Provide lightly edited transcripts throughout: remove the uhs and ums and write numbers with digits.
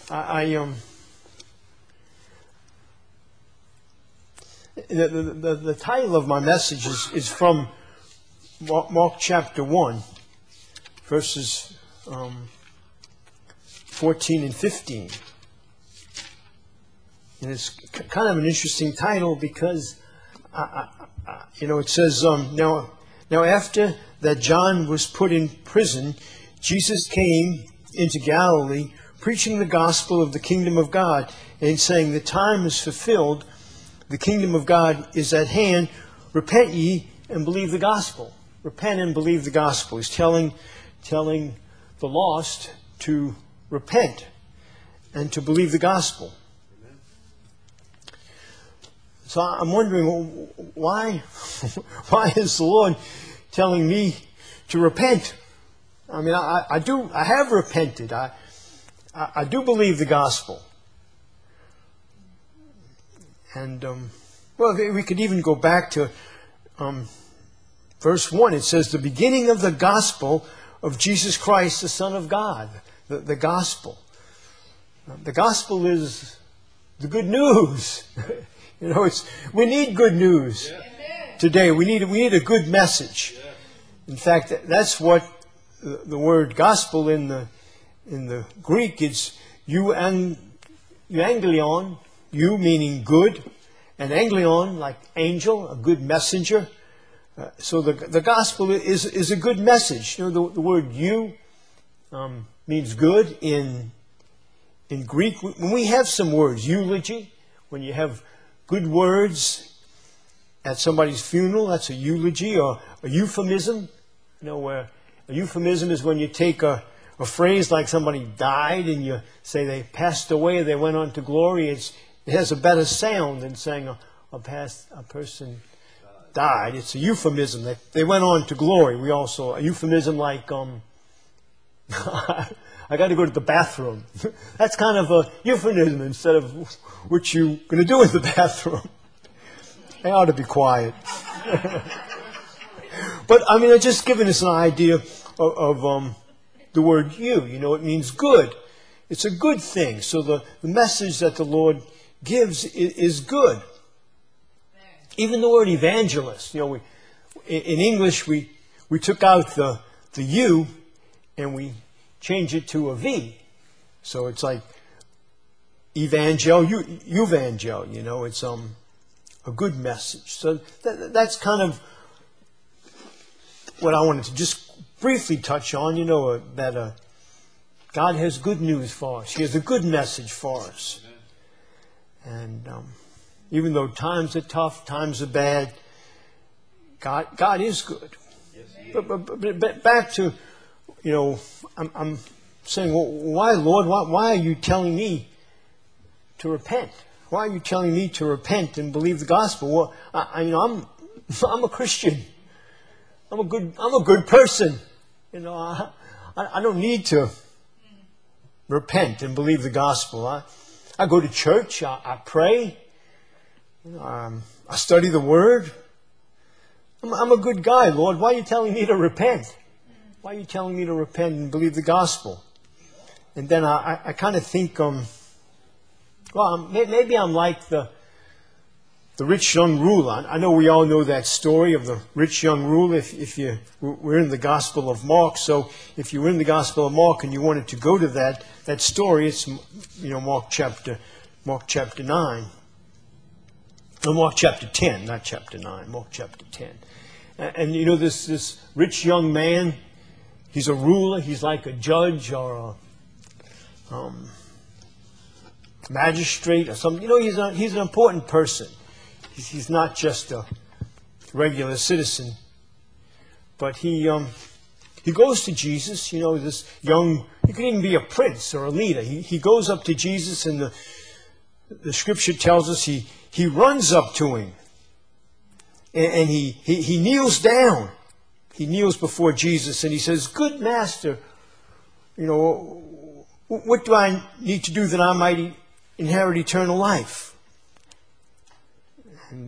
The title of my message is from Mark chapter 1, verses 14 and 15. And it's kind of an interesting title because, it says, now after that John was put in prison, Jesus came into Galilee, preaching the gospel of the kingdom of God, and saying, the time is fulfilled, the kingdom of God is at hand, repent ye and believe the gospel. Repent and believe the gospel. He's telling the lost to repent and to believe the gospel. Amen. So I'm wondering, why is the Lord telling me to repent? I mean, I have repented. I do believe the gospel. And, we could even go back to verse 1. It says, the beginning of the gospel of Jesus Christ, the Son of God. The gospel. The gospel is the good news. We need good news today. We need a good message. In fact, that's what the word gospel in the Greek is euangelion, you meaning good, and anglion like angel, a good messenger. So the gospel is a good message. The word you means good in Greek. When we have some words, eulogy, when you have good words at somebody's funeral, that's a eulogy, or a euphemism. Where a euphemism is when you take a phrase like somebody died and you say they passed away, they went on to glory. It has a better sound than saying a person died. It's a euphemism that they went on to glory. We also, a euphemism like, I got to go to the bathroom. That's kind of a euphemism instead of what you're going to do in the bathroom. I ought to be quiet. But, I'm just giving us an idea of the word you. It means good. It's a good thing. So the message that the Lord gives is good. Even the word evangelist. In English, we took out the U and we changed it to a V. So it's like evangel, evangel. It's a good message. So that's kind of what I wanted to just briefly touch on, that God has good news for us. He has a good message for us. And even though times are tough, times are bad, God is good. But back to, I'm saying, well, why, Lord? Why are you telling me to repent? Why are you telling me to repent and believe the gospel? Well, I'm a Christian. I'm a good person. I don't need to repent and believe the gospel. I go to church. I pray. I study the Word. I'm a good guy, Lord. Why are you telling me to repent? Why are you telling me to repent and believe the gospel? And then I kind of think, maybe I'm like the rich young ruler. I know we all know that story of the rich young ruler. We're in the Gospel of Mark, so if you were in the Gospel of Mark and you wanted to go to that story, it's Mark chapter 9. No, Mark chapter 10, not chapter 9. Mark chapter 10. And this rich young man, he's a ruler. He's like a judge or a magistrate or something. He's an important person. He's not just a regular citizen, but he goes to Jesus. This young, he could even be a prince or a leader. He goes up to Jesus, and the Scripture tells us he runs up to him, and he kneels down. He kneels before Jesus, and he says, "Good Master, what do I need to do that I might inherit eternal life?" And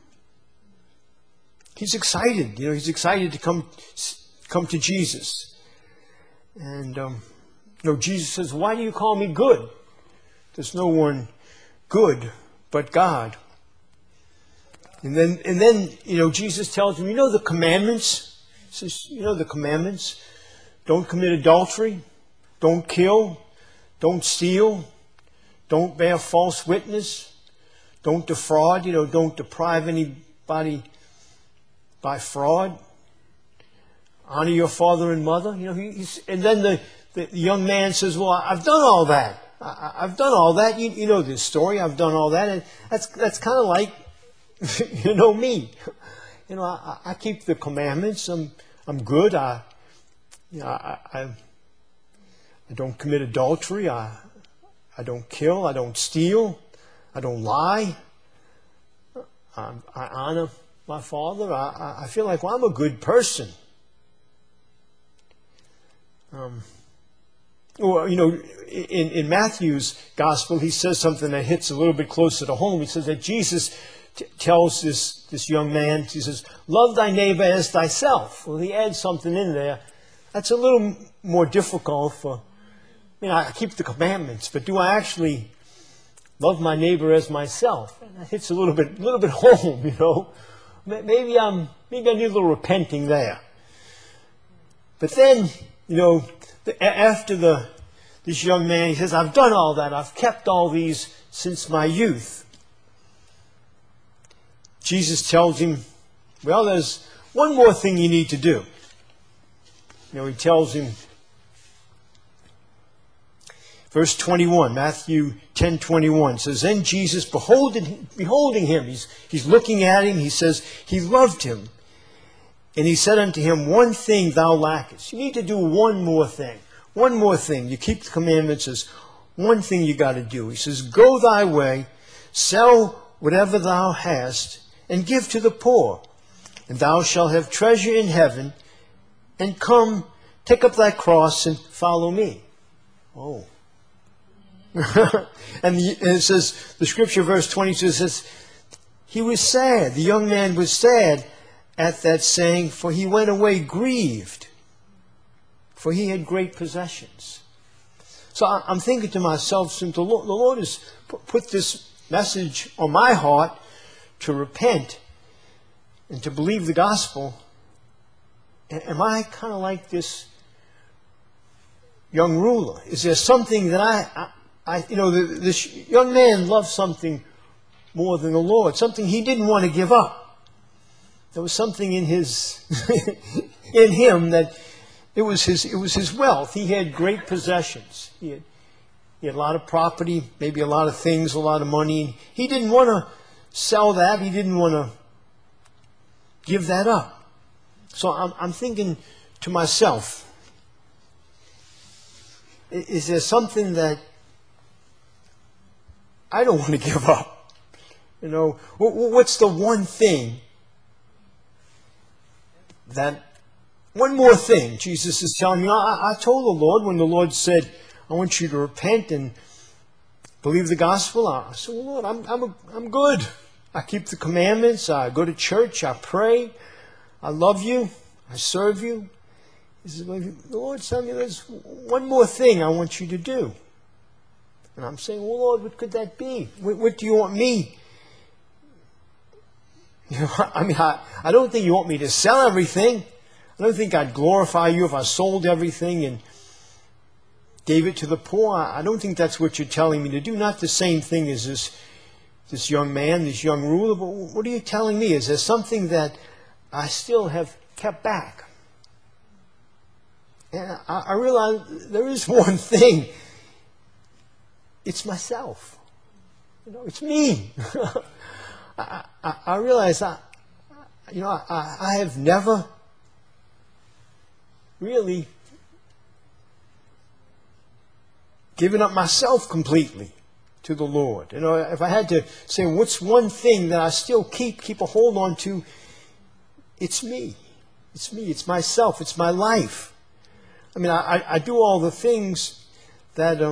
he's excited. He's excited to come to Jesus. And Jesus says, "Why do you call me good?" There's no one good but God. And then, Jesus tells him, the commandments? He says, the commandments? Don't commit adultery. Don't kill. Don't steal. Don't bear false witness. Don't defraud. Don't deprive anybody by fraud. Honor your father and mother. And then the young man says, well, I've done all that. I've done all that. You know this story. I've done all that. And that's kind of like, me. I keep the commandments. I'm good. I don't commit adultery. I don't kill. I don't steal. I don't lie. I honor my father. I feel like, I'm a good person. In Matthew's gospel, he says something that hits a little bit closer to home. He says that Jesus tells this young man, he says, love thy neighbor as thyself. Well, he adds something in there. That's a little more difficult I keep the commandments, but do I actually love my neighbor as myself? And that hits a little bit home, Maybe I need a little repenting there. But then, after this young man, he says, I've done all that. I've kept all these since my youth. Jesus tells him, well, there's one more thing you need to do. He tells him, verse 21, Matthew 10:21 says, then Jesus, beholding him, he's looking at him, he says, he loved him. And he said unto him, one thing thou lackest. You need to do one more thing. One more thing. You keep the commandments as one thing you got to do. He says, go thy way, sell whatever thou hast, and give to the poor. And thou shalt have treasure in heaven, and come, take up thy cross, and follow me. Oh. And it says, the scripture verse 22 says, he was sad. The young man was sad at that saying, for he went away grieved, for he had great possessions. So I'm thinking to myself, since the Lord has put this message on my heart to repent and to believe the gospel, am I kind of like this young ruler? Is there something that this young man loved something more than the Lord, something he didn't want to give up. There was something in in him that it was his wealth. He had great possessions. He had a lot of property, maybe a lot of things, a lot of money. He didn't want to sell that. He didn't want to give that up. So I'm thinking to myself, is there something that I don't want to give up? What's the one thing one more thing Jesus is telling me? I told the Lord when the Lord said, I want you to repent and believe the gospel. I said, well, Lord, I'm good. I keep the commandments. I go to church. I pray. I love you. I serve you. He says, well, the Lord's telling me there's one more thing I want you to do. And I'm saying, well, Lord, what could that be? What do you want me? I don't think you want me to sell everything. I don't think I'd glorify you if I sold everything and gave it to the poor. I don't think that's what you're telling me to do. Not the same thing as this young man, this young ruler. But what are you telling me? Is there something that I still have kept back? And I realize there is one thing. It's myself. It's me. I realize I have never really given up myself completely to the Lord. If I had to say what's one thing that I still keep a hold on to, it's me. It's me. It's myself. It's my life. I do all the things that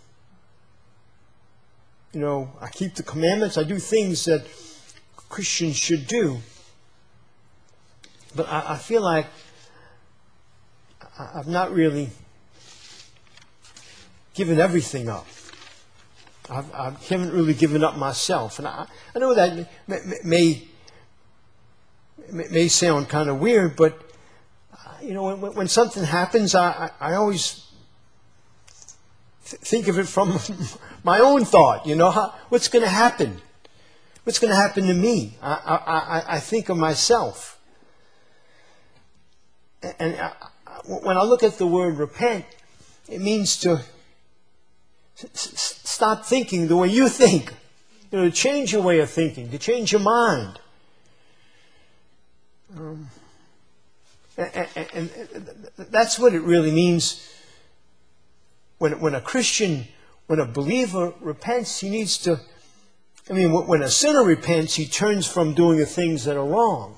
I keep the commandments. I do things that Christians should do. But I feel like I've not really given everything up. I haven't really given up myself. And I know that may sound kind of weird, but when something happens, I always think of it from my own thought. What's going to happen? What's going to happen to me? I think of myself. And when I look at the word repent, it means to stop thinking the way you think. To change your way of thinking, to change your mind. And that's what it really means. When a Christian, when a believer repents, he needs to, when a sinner repents, he turns from doing the things that are wrong.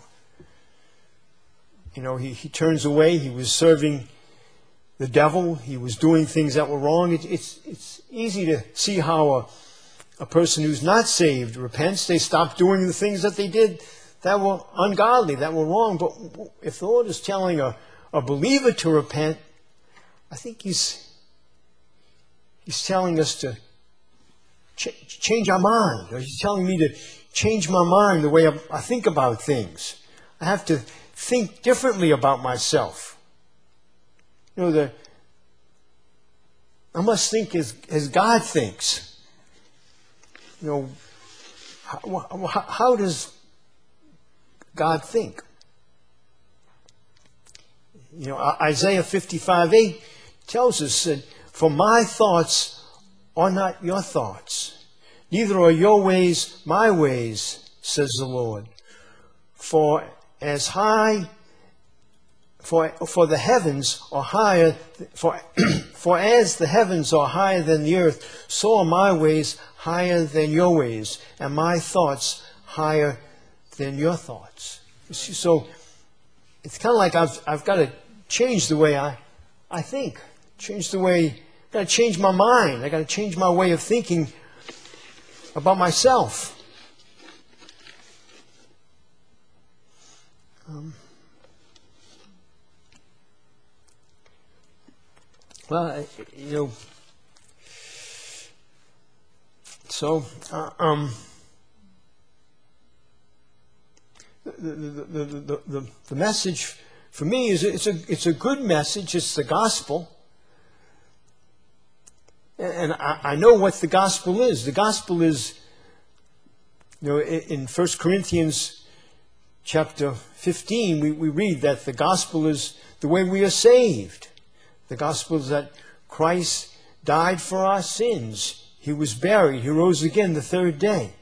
He turns away. He was serving the devil. He was doing things that were wrong. It's easy to see how a person who's not saved repents. They stop doing the things that they did that were ungodly, that were wrong. But if the Lord is telling a believer to repent, I think He's telling us to change our mind. Or He's telling me to change my mind, the way I think about things. I have to think differently about myself. I must think as God thinks. How does God think? Isaiah 55:8 tells us that, "For my thoughts are not your thoughts, neither are your ways my ways, says the Lord. For as the heavens are higher, for as the heavens are higher than the earth, so are my ways higher than your ways, and my thoughts higher than your thoughts." You see, so it's kind of like I've got to change the way I think, I've got to change my mind. I've got to change my way of thinking about myself. The message for me is it's a good message. It's the gospel. And I know what the gospel is. The gospel is, in 1 Corinthians chapter 15, we read that the gospel is the way we are saved. The gospel is that Christ died for our sins. He was buried. He rose again the third day.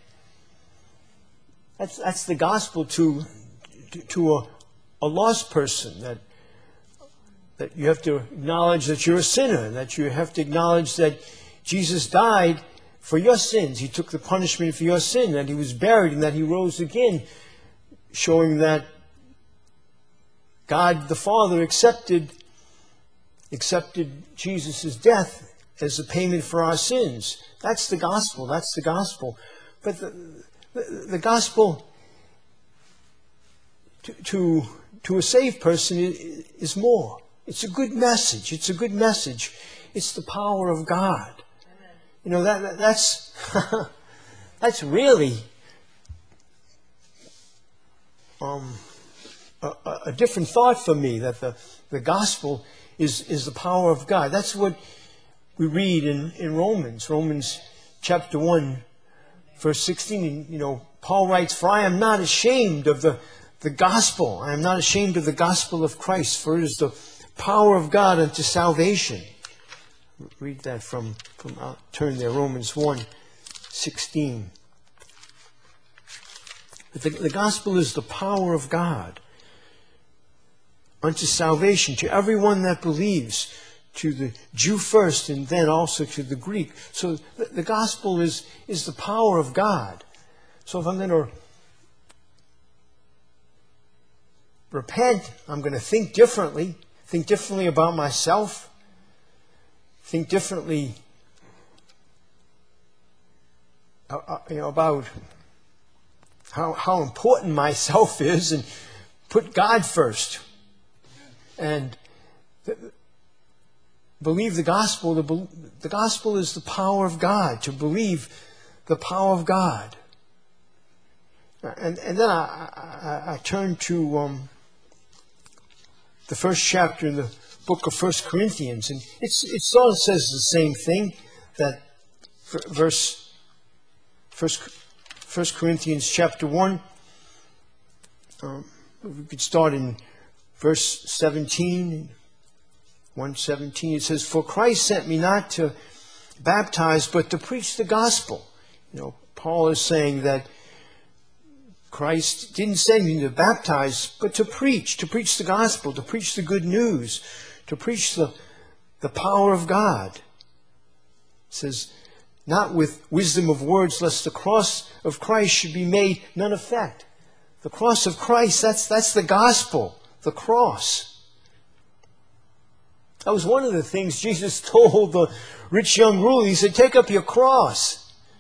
That's the gospel to a lost person, that you have to acknowledge that you're a sinner, that you have to acknowledge that Jesus died for your sins. He took the punishment for your sin, that He was buried, and that He rose again, showing that God the Father accepted Jesus' death as a payment for our sins. That's the gospel. That's the gospel. But the gospel to a saved person is more. It's a good message. It's a good message. It's the power of God. That's that's really a different thought for me, that the gospel is the power of God. That's what we read in Romans chapter 1, verse 16. Paul writes, "For I am not ashamed of the gospel. I am not ashamed of the gospel of Christ, for it is the power of God unto salvation." Read that from turn there, Romans 1:16. The gospel is the power of God unto salvation to everyone that believes, to the Jew first and then also to the Greek. So the gospel is the power of God. So if I'm going to repent, I'm going to think differently about myself, think differently about how important myself is, and put God first. And believe the gospel. The gospel is the power of God, to believe the power of God. And then I turn to the first chapter in the book of 1 Corinthians, and it sort of says the same thing, that verse 1 Corinthians chapter 1, we could start in verse 17, 1:17. It says, "For Christ sent me not to baptize, but to preach the gospel." Paul is saying that Christ didn't send me to baptize, but to preach the gospel, to preach the good news, to preach the power of God. It says, "Not with wisdom of words, lest the cross of Christ should be made none effect." The cross of Christ, that's the gospel, the cross. That was one of the things Jesus told the rich young ruler. He said, "Take up your cross."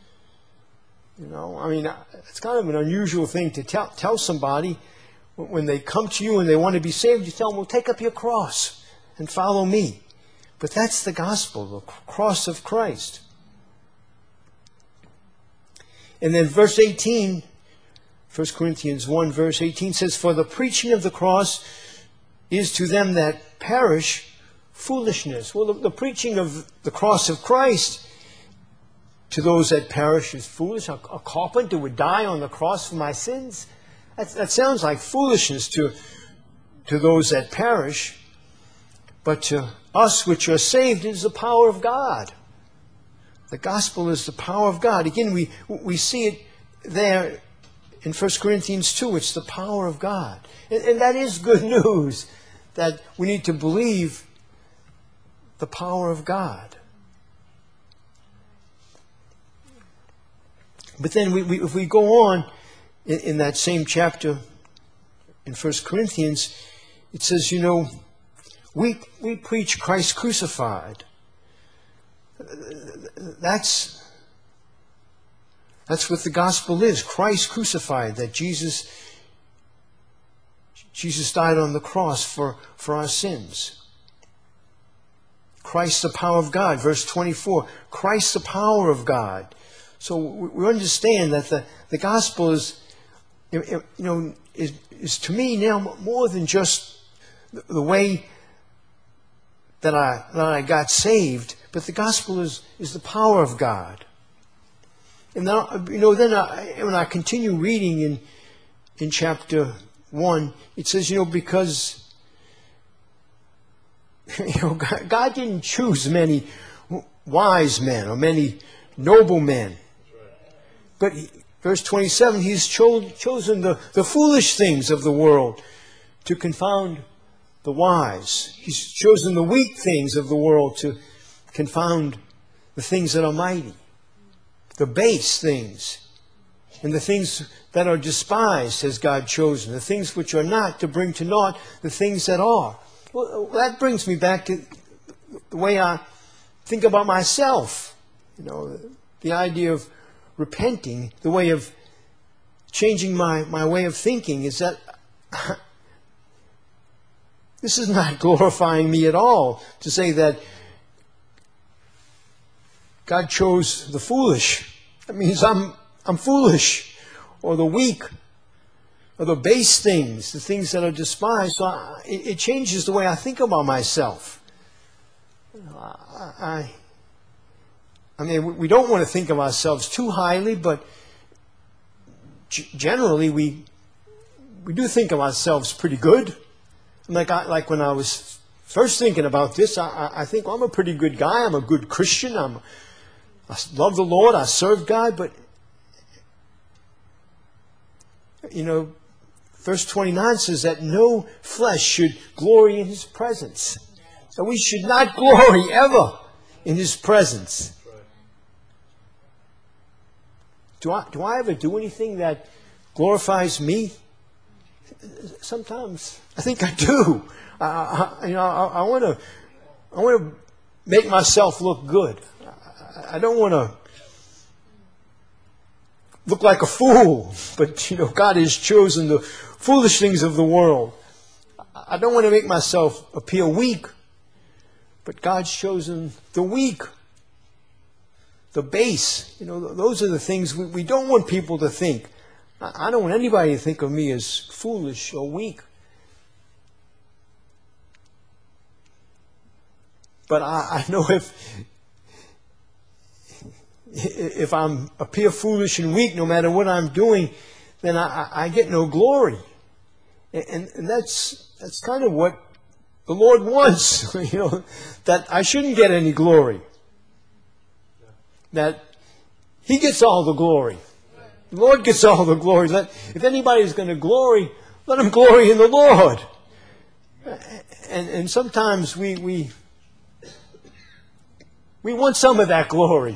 It's kind of an unusual thing to tell somebody when they come to you and they want to be saved. You tell them, "Well, take up your cross and follow me." But that's the gospel, the cross of Christ. And then verse 18, 1 Corinthians 1 verse 18 says, "For the preaching of the cross is to them that perish foolishness." Well, the preaching of the cross of Christ to those that perish is foolish. A carpenter would die on the cross for my sins. That sounds like foolishness to those that perish. But to us which are saved, it is the power of God. The gospel is the power of God. Again, we see it there in 1 Corinthians 2. It's the power of God. And that is good news, that we need to believe the power of God. But then if we go on in that same chapter in 1 Corinthians, it says, we preach Christ crucified. That's what the gospel is, Christ crucified, that Jesus died on the cross for our sins. Christ the power of God, verse 24, Christ the power of God. So we understand that the gospel is to me now more than just the way that I got saved, but the gospel is the power of God. And now, then when I continue reading in chapter 1, it says, because God didn't choose many wise men or many noble men. But verse 27, He's chosen the foolish things of the world to confound the wise. He's chosen the weak things of the world to confound the things that are mighty, the base things, and the things that are despised has God chosen, the things which are not, to bring to naught the things that are. Well, that brings me back to the way I think about myself. The idea of repenting, the way of changing my way of thinking, is that this is not glorifying me at all to say that God chose the foolish. That means I'm foolish, or the weak, or the base things, the things that are despised. So it changes the way I think about myself. We don't want to think of ourselves too highly, but generally we do think of ourselves pretty good. Like when I was first thinking about this, I think, well, I'm a pretty good guy. I'm a good Christian. I love the Lord. I serve God. But, verse 29 says that no flesh should glory in His presence. So we should not glory ever in His presence. Do I ever do anything that glorifies me? Sometimes I think I do. I want to make myself look good. I don't want to look like a fool. But God has chosen the foolish things of the world. I don't want to make myself appear weak. But God's chosen the weak, the base. Those are the things we don't want people to think. I don't want anybody to think of me as foolish or weak. But I know if I appear foolish and weak, no matter what I'm doing, then I get no glory. And that's kind of what the Lord wants, that I shouldn't get any glory. That He gets all the glory. The Lord gets all the glory. If anybody's going to glory, let him glory in the Lord. And sometimes we want some of that glory.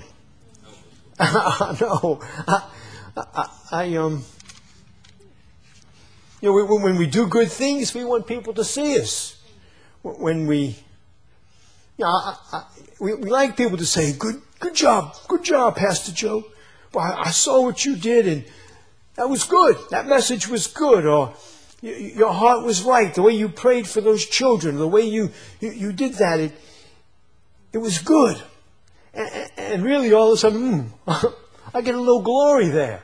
No, when we do good things, we want people to see us. When we like people to say, good job, Pastor Joe. Well, I saw what you did, and that was good. That message was good. Or your heart was right. The way you prayed for those children, the way you did that, it was good. And really, all of a sudden, I get a little glory there.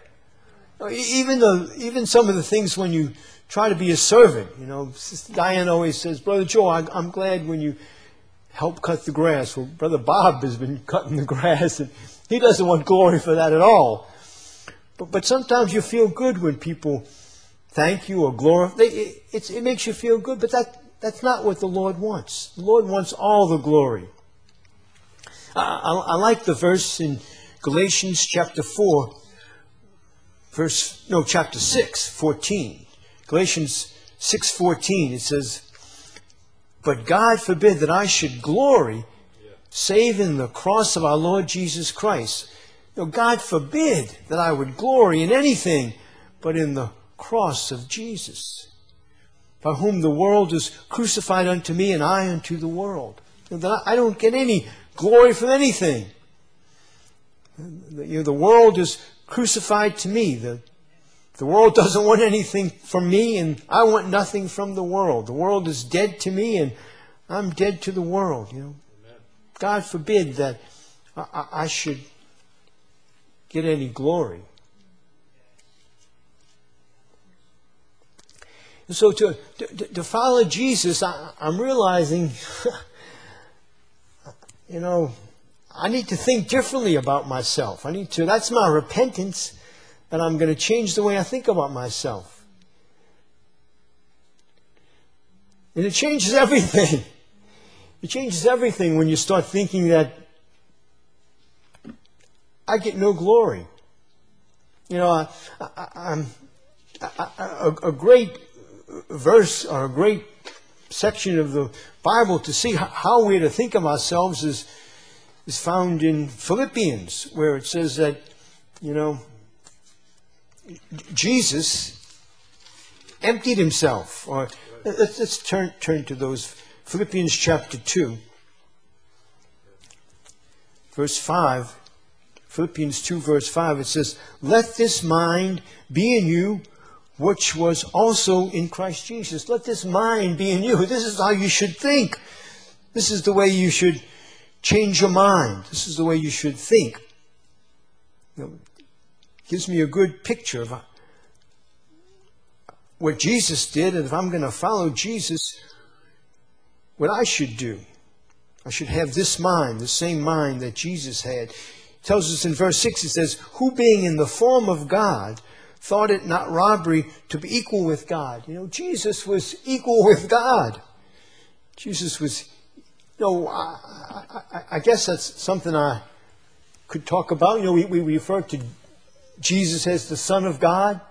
Even some of the things when you try to be a servant. Sister Diane always says, Brother Joe, I'm glad when you help cut the grass. Well, Brother Bob has been cutting the grass, and he doesn't want glory for that at all. But sometimes you feel good when people thank you or glorify. It makes you feel good, but that's not what the Lord wants. The Lord wants all the glory. I like the verse in Galatians chapter 4, chapter 6, 14. Galatians 6:14, it says, "But God forbid that I should glory save in the cross of our Lord Jesus Christ." God forbid that I would glory in anything but in the cross of Jesus, by whom the world is crucified unto me and I unto the world. That I don't get any glory from anything. The world is crucified to me. The world doesn't want anything from me, and I want nothing from the world. The world is dead to me, and I'm dead to the world. God forbid that I should get any glory. And so to follow Jesus, I'm realizing, I need to think differently about myself. That's my repentance, that I'm going to change the way I think about myself. And it changes everything. It changes everything when you start thinking that I get no glory. A great verse or a great section of the Bible to see how we're to think of ourselves is found in Philippians, where it says that, Jesus emptied himself. Or let's turn to those. Philippians chapter 2, verse 5. Philippians 2, verse 5, it says, "Let this mind be in you, which was also in Christ Jesus." Let this mind be in you. This is how you should think. This is the way you should change your mind. This is the way you should think. Gives me a good picture of what Jesus did, and if I'm going to follow Jesus, what I should do. I should have this mind, the same mind that Jesus had. It tells us in verse 6, it says, "Who being in the form of God, thought it not robbery to be equal with God." Jesus was equal with God. Jesus was, I guess that's something I could talk about. We refer to Jesus as the Son of God.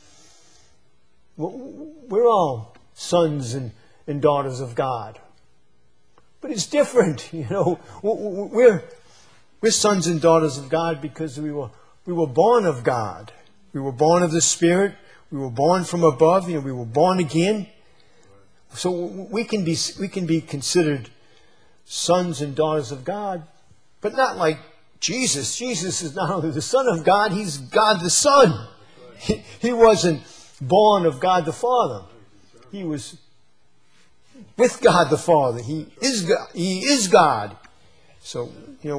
We're all sons and daughters of God. But it's different, We're sons and daughters of God because we were born of God. We were born of the Spirit. We were born from above. We were born again. So we can be considered sons and daughters of God, but not like Jesus. Jesus is not only the Son of God, He's God the Son. He wasn't born of God the Father. He was with God the Father. He is God. He is God. So,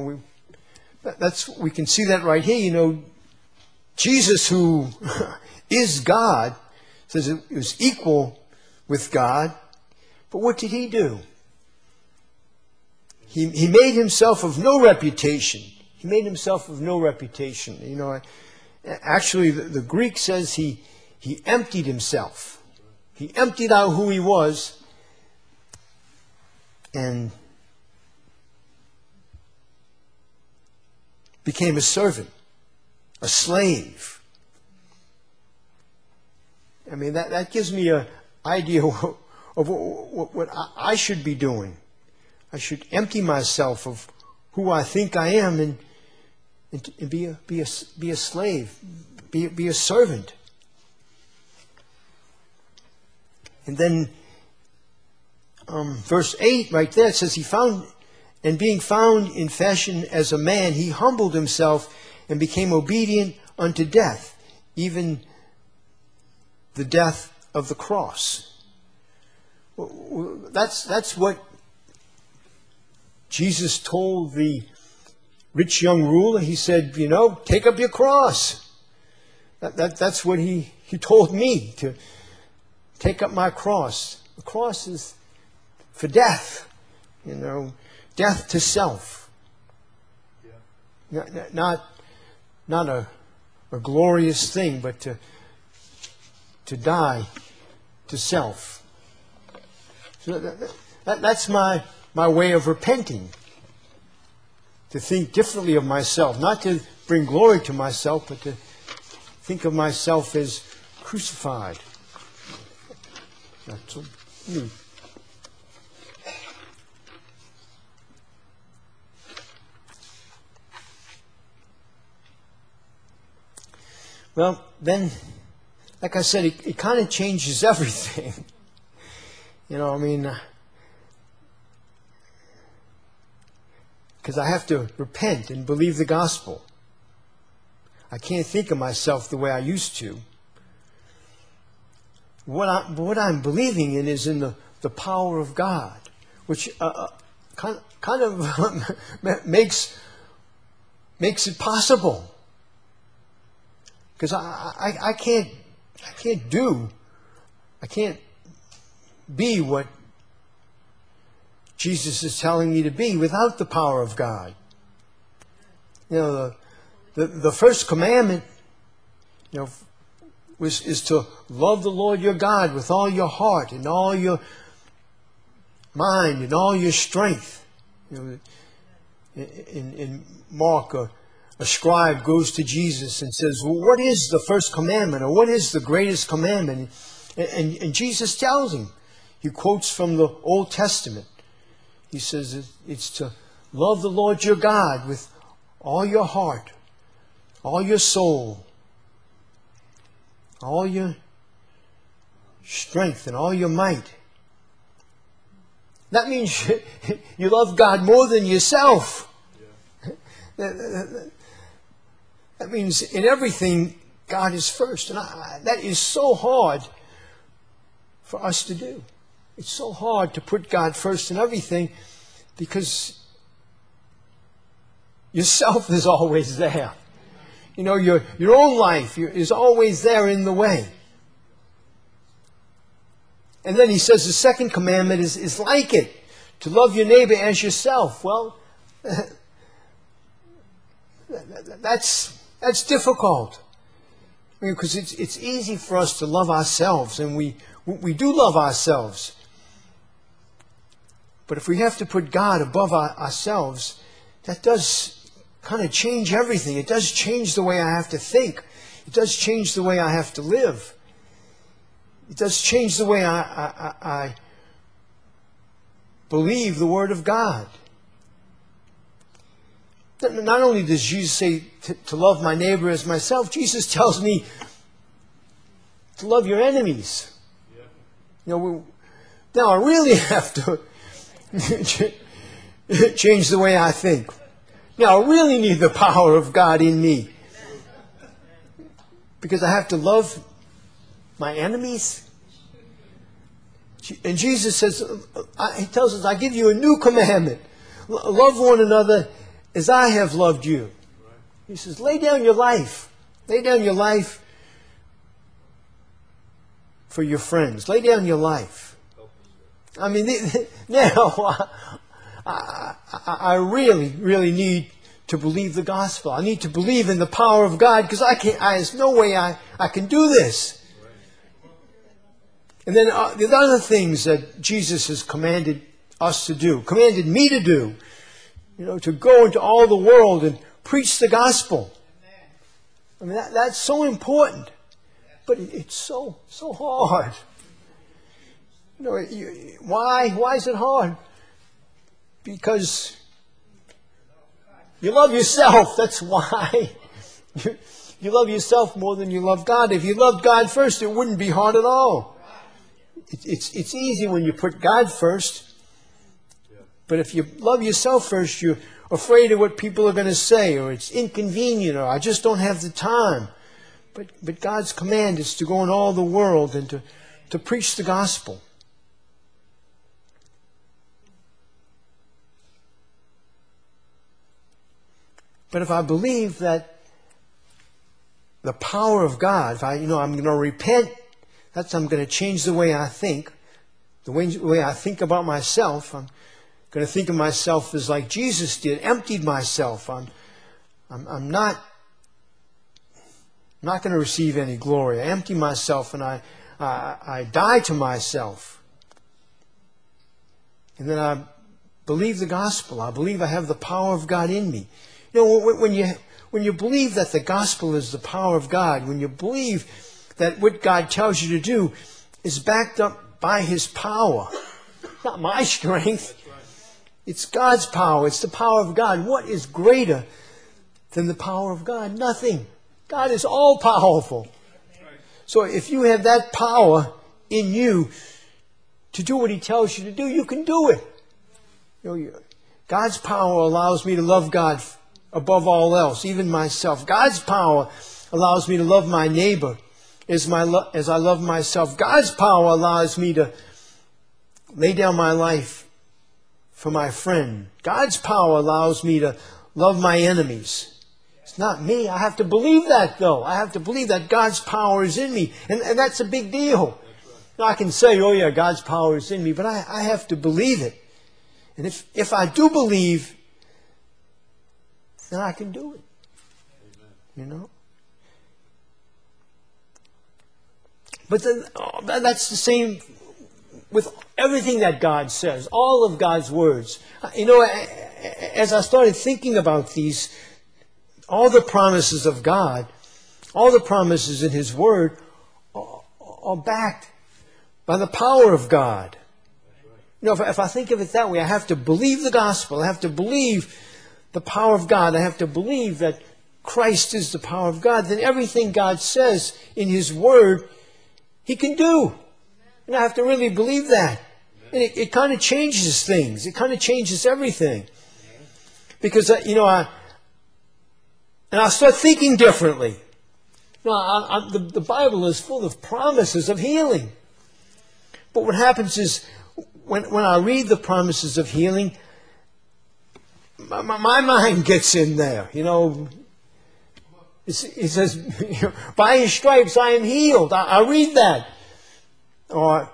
we can see that right here. Jesus, who is God, says it was equal with God. But what did he do? He made himself of no reputation. He made himself of no reputation. Actually, the Greek says he emptied himself. He emptied out who he was and became a servant, a slave. I mean, that gives me an idea of what I should be doing. I should empty myself of who I think I am and be a slave, be a servant. And then verse 8 right there, it says, and being found in fashion as a man, he humbled himself and became obedient unto death, even the death of the cross. That's what Jesus told the rich young ruler. He said, take up your cross. That's what he told me, to take up my cross. The cross is for death, death to self. Yeah. Not a glorious thing, but to die to self. So that's my way of repenting. To think differently of myself, not to bring glory to myself, but to think of myself as crucified. That's me. Well, then, like I said, it kind of changes everything. Because I have to repent and believe the gospel. I can't think of myself the way I used to. What I'm believing in is in the power of God, which kind of makes it possible. Because I can't be what Jesus is telling me to be without the power of God. The first commandment, is to love the Lord your God with all your heart and all your mind and all your strength. In Mark, a scribe goes to Jesus and says, well, what is the first commandment, or what is the greatest commandment? And Jesus tells him. He quotes from the Old Testament. He says it's to love the Lord your God with all your heart, all your soul, all your strength, and all your might. That means you love God more than yourself. That means in everything, God is first. And that is so hard for us to do. It's so hard to put God first in everything because yourself is always there. Your own life is always there in the way. And then he says the second commandment is like it, to love your neighbor as yourself. Well, that's difficult. Because it's easy for us to love ourselves, and we do love ourselves. But if we have to put God above ourselves, that does kind of change everything. It does change the way I have to think. It does change the way I have to live. It does change the way I believe the Word of God. Not only does Jesus say to love my neighbor as myself, Jesus tells me to love your enemies. Now I really have to change the way I think. Now I really need the power of God in me. Because I have to love my enemies. And Jesus says, He tells us, I give you a new commandment. Love one another as I have loved you. He says, lay down your life. Lay down your life for your friends. Lay down your life. I mean, now, I really, really need to believe the gospel. I need to believe in the power of God because there's no way I can do this. And then the other things that Jesus has commanded us to do, commanded me to do, to go into all the world and preach the gospel. I mean, that's so important. But it's so hard. Why? Why is it hard? Because you love yourself. That's why. You love yourself more than you love God. If you loved God first, it wouldn't be hard at all. It's easy when you put God first. But if you love yourself first, you're afraid of what people are going to say, or it's inconvenient, or I just don't have the time. But God's command is to go in all the world and to preach the gospel. But if I believe that the power of God, if I'm going to repent, I'm going to change the way I think, the way I think about myself. I'm going to think of myself as like Jesus did, emptied myself. I'm not going to receive any glory. I empty myself and I die to myself. And then I believe the gospel. I believe I have the power of God in me. When you believe that the gospel is the power of God, when you believe that what God tells you to do is backed up by His power, not my strength. It's God's power. It's the power of God. What is greater than the power of God? Nothing. God is all powerful. So if you have that power in you to do what He tells you to do, you can do it. God's power allows me to love God above all else, even myself. God's power allows me to love my neighbor as I love myself. God's power allows me to lay down my life for my friend. God's power allows me to love my enemies. It's not me. I have to believe that, though. I have to believe that God's power is in me. And that's a big deal. I can say, oh yeah, God's power is in me, but I have to believe it. And if I do believe, then I can do it. But then, that's the same with everything that God says, all of God's words. As I started thinking about these, all the promises of God, all the promises in His Word are backed by the power of God. If I think of it that way, I have to believe the gospel. I have to believe the power of God. I have to believe that Christ is the power of God. Then everything God says in His Word, He can do. And I have to really believe that. And it kind of changes things. It kind of changes everything. Because, and I'll start thinking differently. The Bible is full of promises of healing. But what happens is, when I read the promises of healing, my mind gets in there. It says, by His stripes I am healed. I read that. Or,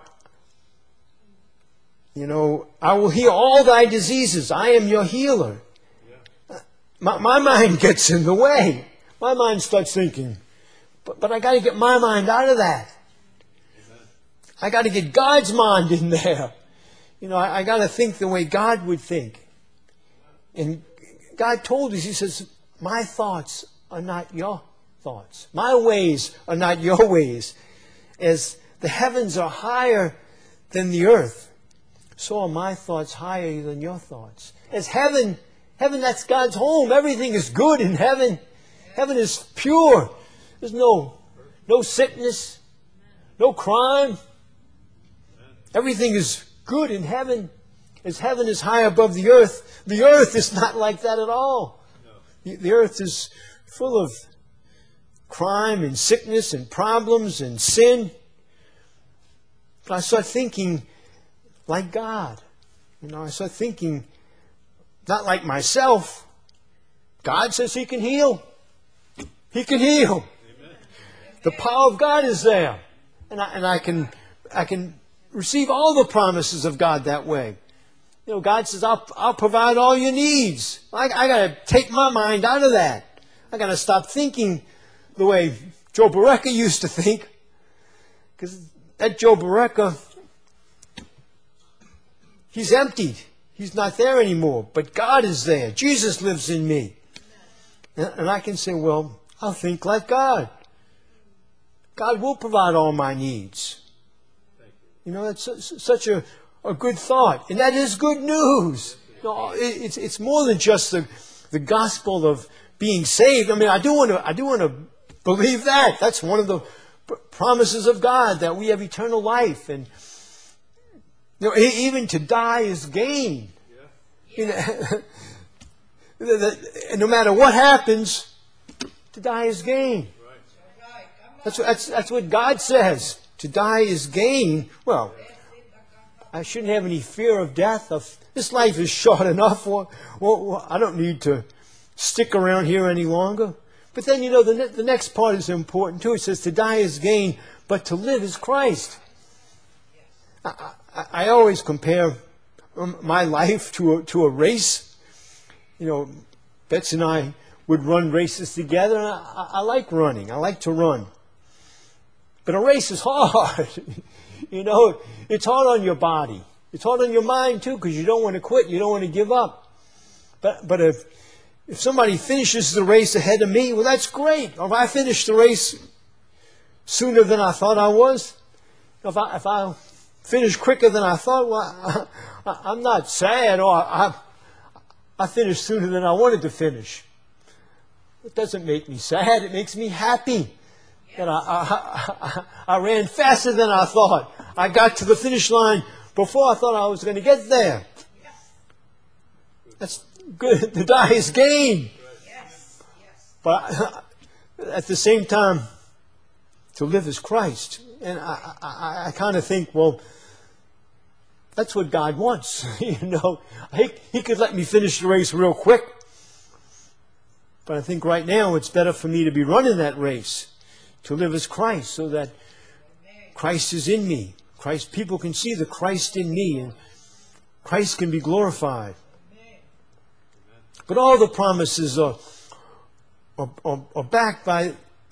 I will heal all thy diseases. I am your healer. My mind gets in the way. My mind starts thinking, but I got to get my mind out of that. I got to get God's mind in there. I got to think the way God would think. And God told us, He says, my thoughts are not your thoughts. My ways are not your ways. As the heavens are higher than the earth, so are my thoughts higher than your thoughts. As heaven, that's God's home. Everything is good in heaven. Heaven is pure. There's no sickness, no crime. Everything is good in heaven. As heaven is high above the earth is not like that at all. The earth is full of crime and sickness and problems and sin. But I start thinking like God. I start thinking, not like myself. God says He can heal. He can heal. Amen. The power of God is there. And I can receive all the promises of God that way. God says, I'll provide all your needs. I got to take my mind out of that. I got to stop thinking the way Joe Barreca used to think. Because that Joe Barreca, he's emptied. He's not there anymore. But God is there. Jesus lives in me. And I can say, well, I'll think like God. God will provide all my needs. That's such a good thought. And that is good news. It's more than just the gospel of being saved. I do want to believe that. That's one of the promises of God, that we have eternal life. And even to die is gain. And no matter what happens, to die is gain. That's what God says. To die is gain. Well, I shouldn't have any fear of death. This life is short enough. I don't need to stick around here any longer. But then, the next part is important too. It says to die is gain, but to live is Christ. I always compare my life to a race. Betsy and I would run races together. I like running. I like to run. But a race is hard. It's hard on your body. It's hard on your mind too, because you don't want to quit. You don't want to give up. But if somebody finishes the race ahead of me, well, that's great. Or if I finish the race sooner than I thought I was, if I finish quicker than I thought, well, I'm not sad. Or I finished sooner than I wanted to finish. It doesn't make me sad. It makes me happy. And I ran faster than I thought. I got to the finish line before I thought I was going to get there. That's good. To die is gain. But at the same time, to live is Christ. And I kind of think, well, that's what God wants. He could let me finish the race real quick. But I think right now it's better for me to be running that race. To live as Christ, so that Christ is in me. People can see the Christ in me, and Christ can be glorified. But all the promises are backed by,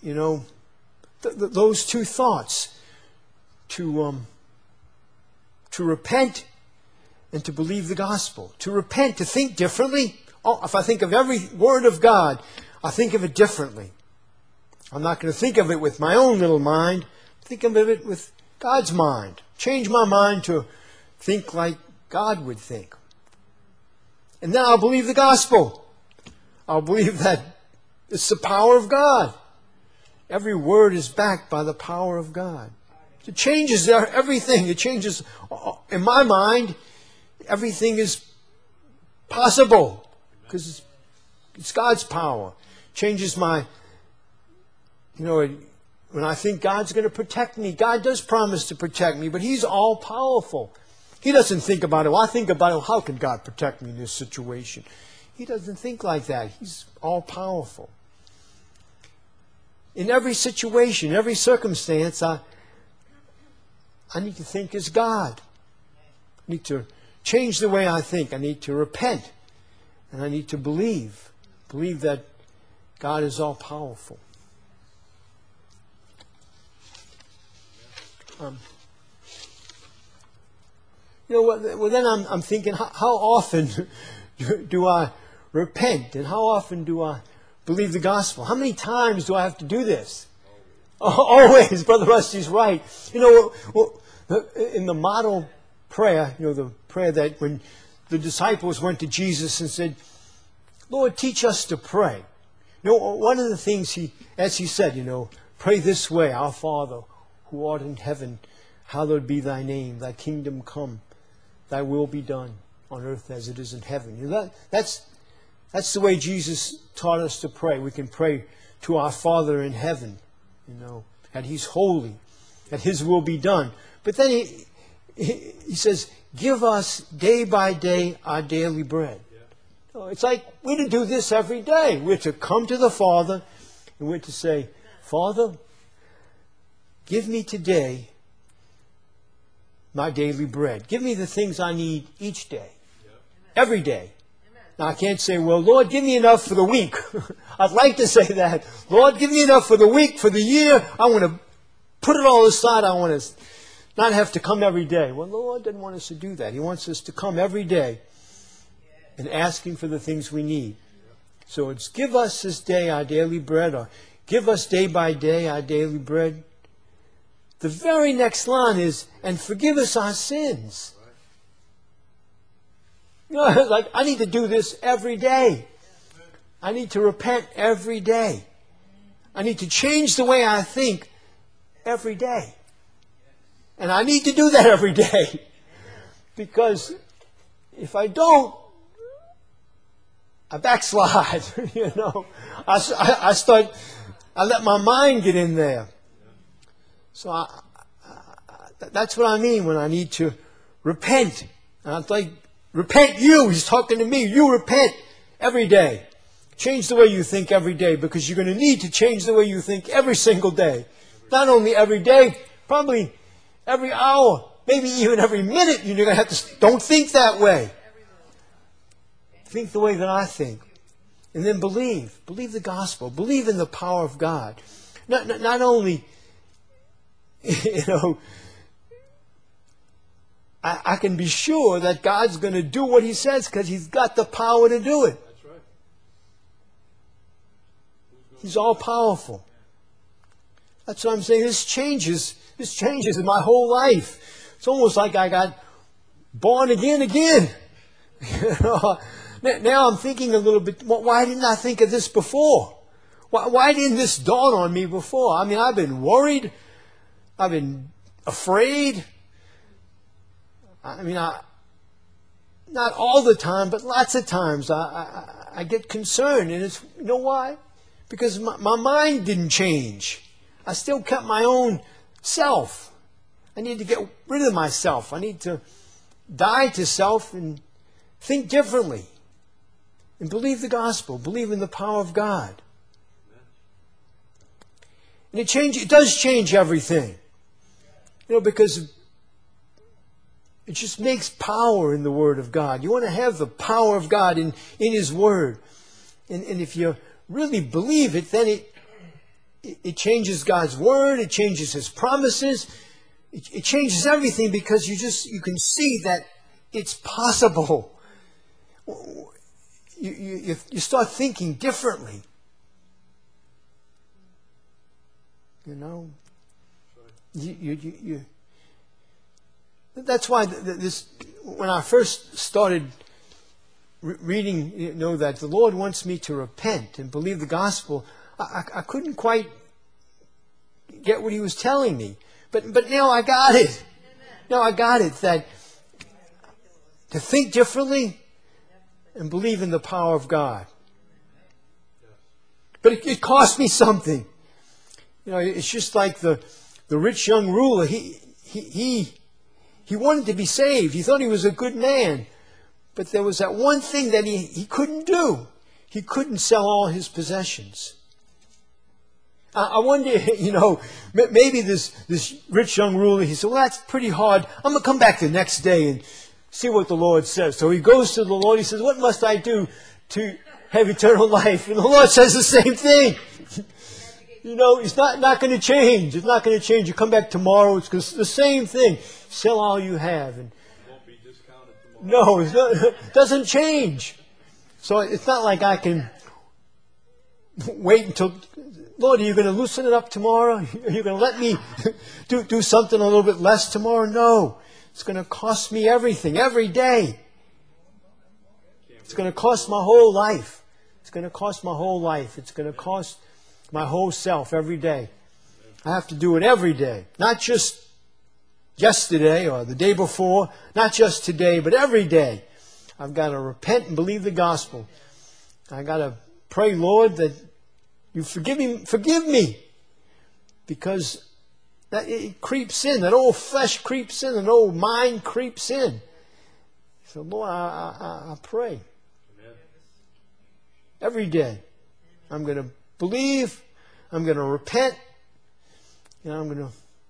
those two thoughts: to repent and to believe the gospel. To repent, to think differently. If I think of every word of God, I think of it differently. I'm not going to think of it with my own little mind. Think of it with God's mind. Change my mind to think like God would think. And then I'll believe the gospel. I'll believe that it's the power of God. Every word is backed by the power of God. It changes everything. It changes, in my mind, everything is possible. Because it's God's power. Changes my... when I think God's going to protect me, God does promise to protect me, but He's all powerful. He doesn't think about it. Well, I think about it, how can God protect me in this situation? He doesn't think like that. He's all powerful. In every situation, every circumstance, I need to think as God. I need to change the way I think. I need to repent. And I need to believe that God is all powerful. Then I'm thinking, how often do I repent? And how often do I believe the gospel? How many times do I have to do this? Always. Brother Rusty's right. In the model prayer, the prayer that when the disciples went to Jesus and said, Lord, teach us to pray. One of the things as he said, pray this way, our Father, who art in heaven, hallowed be thy name, thy kingdom come, thy will be done on earth as it is in heaven. That's the way Jesus taught us to pray. We can pray to our Father in heaven, that He's holy, that His will be done. But then he says, give us day by day our daily bread. It's like we're to do this every day. We're to come to the Father and we're to say, Father, give me today my daily bread. Give me the things I need each day, every day. Now I can't say, well, Lord, give me enough for the week. I'd like to say that. Lord, give me enough for the week, for the year. I want to put it all aside. I want to not have to come every day. Well, the Lord didn't want us to do that. He wants us to come every day and ask Him for the things we need. So it's give us this day our daily bread, or give us day by day our daily bread. The very next line is, and forgive us our sins. You know, like I need to do this every day. I need to repent every day. I need to change the way I think every day. And I need to do that every day. Because if I don't, I backslide. You know, I let my mind get in there. So that's what I mean when I need to repent. And I'm like, repent you. He's talking to me. You repent every day. Change the way you think every day, because you're going to need to change the way you think every single day. Not only every day, probably every hour, maybe even every minute. You're going to have to, don't think that way. Think the way that I think. And then believe. Believe the gospel. Believe in the power of God. Not only, you know, I can be sure that God's going to do what He says because He's got the power to do it. That's right. He's all powerful. That's what I'm saying. This changes my whole life. It's almost like I got born again. You know, now I'm thinking a little bit, why didn't I think of this before? Why didn't this dawn on me before? I mean, I've been worried. I've been afraid. I mean, not all the time, but lots of times I get concerned. And it's, you know why? Because my mind didn't change. I still kept my own self. I need to get rid of myself. I need to die to self and think differently. And believe the gospel. Believe in the power of God. And it does change everything. You know, because it just makes power in the Word of God. You want to have the power of God in His Word. And if you really believe it, then it changes God's Word. It changes His promises. It changes everything, because you can see that it's possible. You start thinking differently. You know, that's why when I first started reading, you know, that the Lord wants me to repent and believe the gospel, I couldn't quite get what He was telling me. But now I got it. Now I got it, that to think differently and believe in the power of God. But it cost me something. You know, it's just like the rich young ruler. He wanted to be saved. He thought he was a good man. But there was that one thing that he couldn't do. He couldn't sell all his possessions. I wonder, you know, maybe this rich young ruler, he said, well, that's pretty hard. I'm going to come back the next day and see what the Lord says. So he goes to the Lord. He says, what must I do to have eternal life? And the Lord says the same thing. You know, it's not going to change. It's not going to change. You come back tomorrow, it's the same thing. Sell all you have. And it won't be discounted tomorrow. no, it doesn't change. So it's not like I can wait until, Lord, are you going to loosen it up tomorrow? Are you going to let me do something a little bit less tomorrow? No. It's going to cost me everything, every day. It's going to cost my whole life. It's going to cost my whole life. It's going to cost my whole self every day. I have to do it every day. Not just yesterday or the day before. Not just today, but every day. I've got to repent and believe the gospel. I've got to pray, Lord, that you forgive me. Because That it creeps in. That old flesh creeps in. That old mind creeps in. So, Lord, I pray. Amen. Every day, I'm going to believe. I'm going to repent. And I'm going to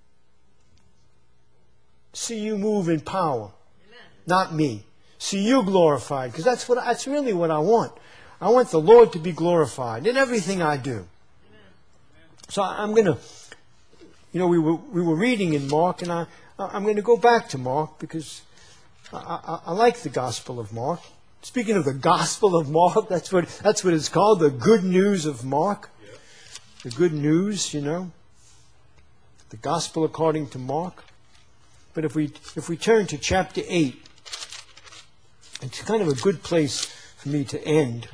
see you move in power. Amen. Not me. See you glorified. Because that's really what I want. I want the Lord to be glorified in everything I do. Amen. So I'm going to, we were reading in Mark, and I'm going to go back to Mark because I like the Gospel of Mark. Speaking of the Gospel of Mark, that's what it's called, the good news of Mark. Yeah. The good news, the Gospel according to Mark. But if we turn to chapter 8, it's kind of a good place for me to end.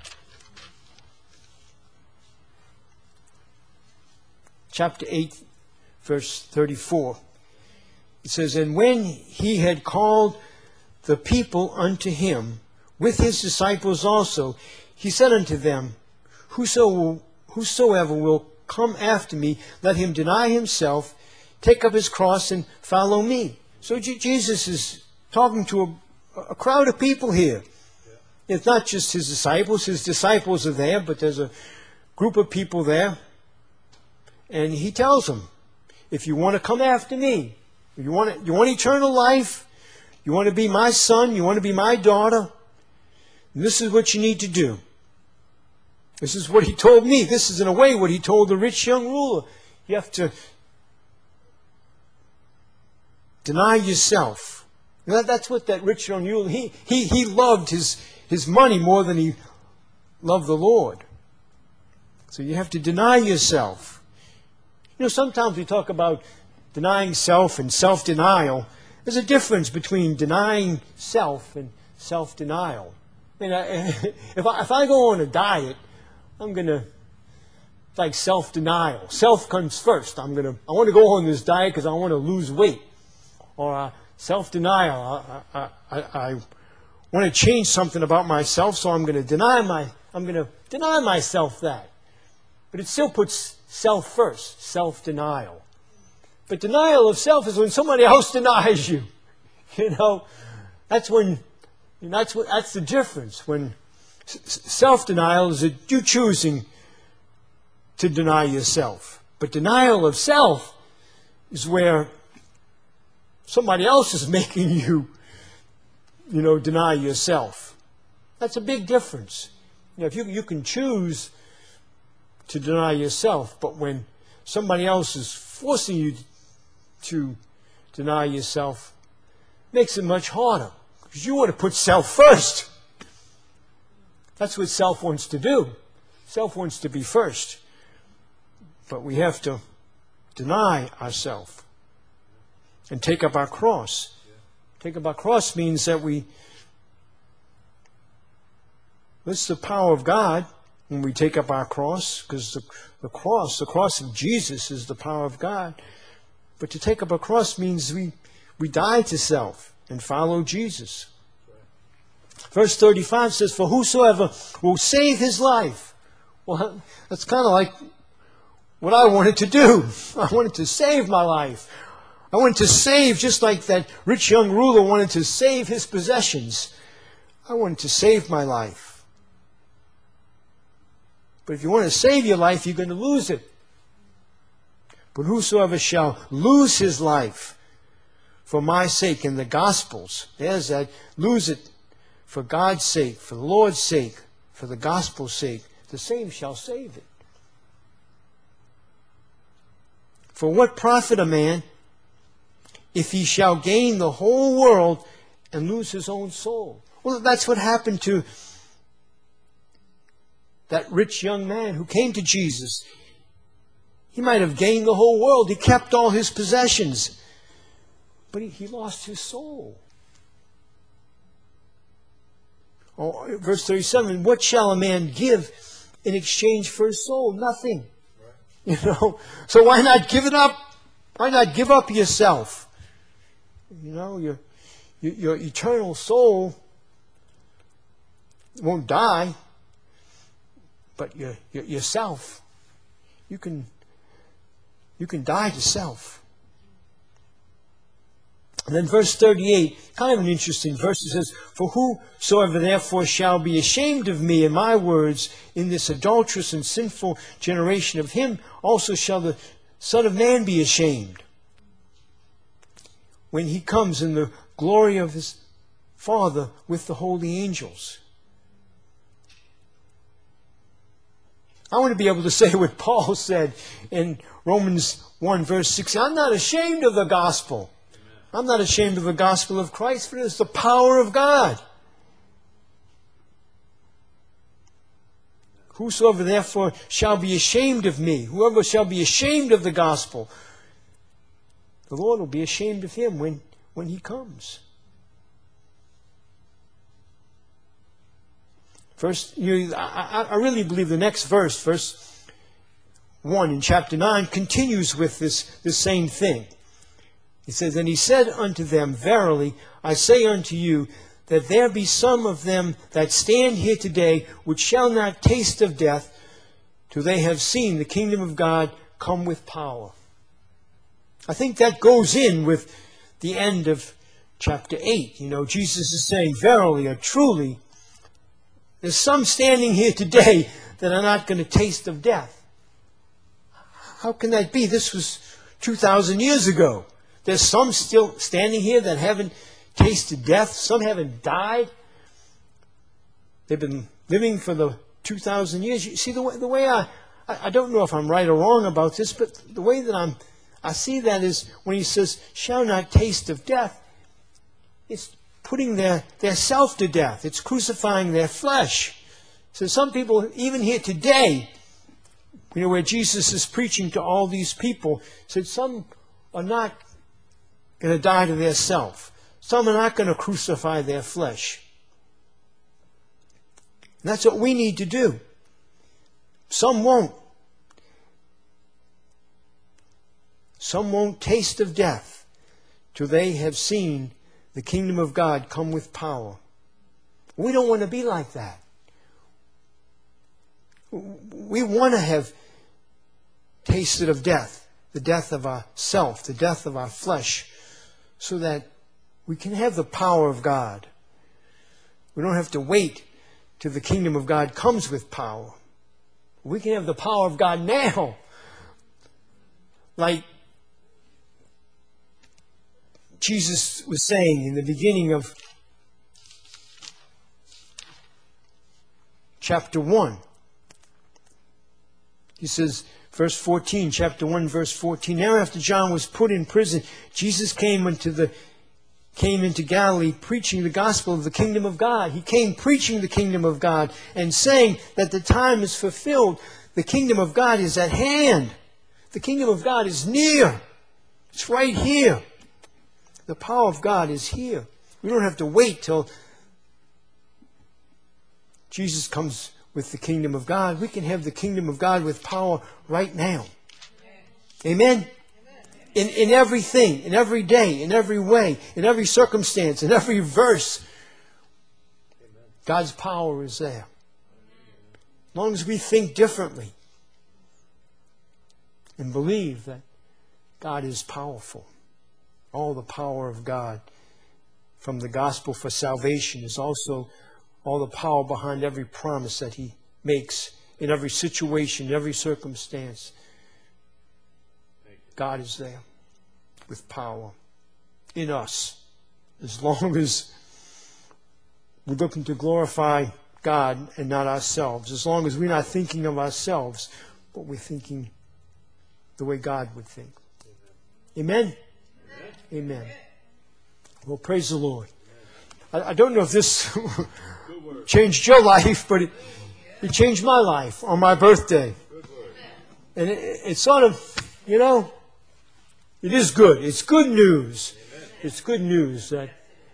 Chapter 8, verse 34. It says, "And when he had called the people unto him, with his disciples also, he said unto them, Whosoever will come after me, let him deny himself, take up his cross, and follow me." So Jesus is talking to a crowd of people here. Yeah. It's not just his disciples. His disciples are there, but there's a group of people there. And he tells them, if you want to come after me, you want eternal life, you want to be my son, you want to be my daughter, this is what you need to do. This is what he told me. This is in a way what he told the rich young ruler. You have to deny yourself. That's what that rich young ruler, he loved his money more than he loved the Lord. So you have to deny yourself. Sometimes we talk about denying self and self-denial. There's a difference between denying self and self-denial. If I go on a diet, I'm going to, like self-denial. Self comes first. I want to go on this diet because I want to lose weight. Or self-denial. I want to change something about myself, so I'm going to deny myself that. But it still puts self first, self-denial. But denial of self is when somebody else denies you. That's the difference. When self-denial is that you choosing to deny yourself. But denial of self is where somebody else is making you, deny yourself. That's a big difference. If you can choose to deny yourself, but when somebody else is forcing you to deny yourself, it makes it much harder. Because you want to put self first. That's what self wants to do. Self wants to be first. But we have to deny ourselves and take up our cross. Take up our cross means that this is the power of God when we take up our cross, because the cross of Jesus is the power of God. But to take up a cross means we die to self and follow Jesus. Verse 35 says, "For whosoever will save his life." Well, that's kind of like what I wanted to do. I wanted to save my life. I wanted to save, just like that rich young ruler wanted to save his possessions. I wanted to save my life. But if you want to save your life, you're going to lose it. But whosoever shall lose his life for my sake in the Gospels, there's that, lose it for God's sake, for the Lord's sake, for the Gospel's sake, the same shall save it. For what profit a man if he shall gain the whole world and lose his own soul? Well, that's what happened to that rich young man who came to Jesus. He might have gained the whole world. He kept all his possessions. But he lost his soul. Oh, verse 37, what shall a man give in exchange for his soul? Nothing. Right. So why not give it up? Why not give up yourself? Your eternal soul won't die. But yourself, you can die to self. And then verse 38, kind of an interesting verse. It says, "For whosoever therefore shall be ashamed of me and my words in this adulterous and sinful generation, of him also shall the Son of Man be ashamed, when he comes in the glory of his Father with the holy angels." I want to be able to say what Paul said in Romans 1 verse 6. I'm not ashamed of the gospel. I'm not ashamed of the gospel of Christ, for it is the power of God. Whosoever therefore shall be ashamed of me, whoever shall be ashamed of the gospel, the Lord will be ashamed of him when he comes. First, I really believe the next verse, verse 1 in chapter 9, continues with this same thing. He says, "And he said unto them, Verily, I say unto you, that there be some of them that stand here today, which shall not taste of death, till they have seen the kingdom of God come with power." I think that goes in with the end of chapter 8. Jesus is saying, verily or truly, there's some standing here today that are not going to taste of death. How can that be? This was 2,000 years ago. There's some still standing here that haven't tasted death. Some haven't died. They've been living for the 2,000 years. You see, the way I don't know if I'm right or wrong about this, but the way that I see that is when he says, shall not taste of death, it's putting their self to death. It's crucifying their flesh. So some people, even here today, where Jesus is preaching to all these people, said some are not going to die to their self. Some are not going to crucify their flesh. And that's what we need to do. Some won't. Some won't taste of death till they have seen the kingdom of God come with power. We don't want to be like that. We want to have tasted of death, the death of our self, the death of our flesh, so that we can have the power of God. We don't have to wait till the kingdom of God comes with power. We can have the power of God now. Like Jesus was saying in the beginning of chapter 1. He says, verse 14, chapter 1, verse 14. Now after John was put in prison, Jesus came into Galilee preaching the gospel of the kingdom of God. He came preaching the kingdom of God and saying that the time is fulfilled. The kingdom of God is at hand. The kingdom of God is near. It's right here. The power of God is here. We don't have to wait till Jesus comes with the kingdom of God. We can have the kingdom of God with power right now. Amen? In everything, in every day, in every way, in every circumstance, in every verse, God's power is there. As long as we think differently and believe that God is powerful. All the power of God from the gospel for salvation is also all the power behind every promise that He makes in every situation, every circumstance. God is there with power in us. As long as we're looking to glorify God and not ourselves. As long as we're not thinking of ourselves, but we're thinking the way God would think. Amen? Amen. Well, praise the Lord. I don't know if this changed your life, but it changed my life on my birthday. And it's sort of, it is good. It's good news. It's good news. That,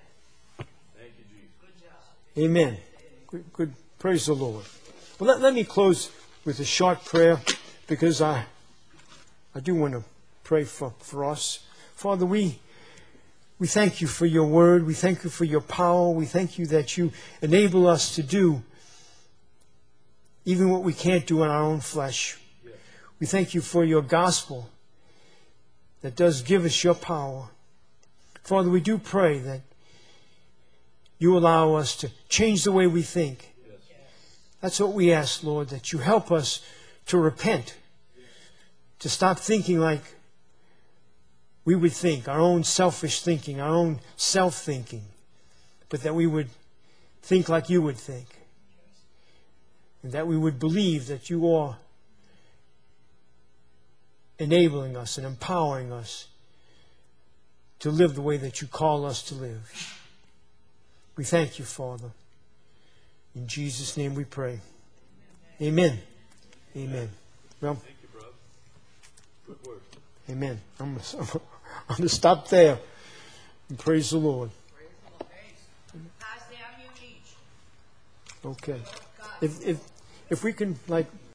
amen. Good. Praise the Lord. Well, let me close with a short prayer because I do want to pray for us. Father, we thank you for your word. We thank you for your power. We thank you that you enable us to do even what we can't do in our own flesh. We thank you for your gospel that does give us your power. Father, we do pray that you allow us to change the way we think. That's what we ask, Lord, that you help us to repent, to stop thinking like we would think, our own selfish thinking, our own self-thinking, but that we would think like you would think, and that we would believe that you are enabling us and empowering us to live the way that you call us to live. We thank you, Father. In Jesus' name we pray. Amen. Amen. Well, Thank you, brother. Good word. amen. I'm going to stop there and praise the Lord. Okay. If we can,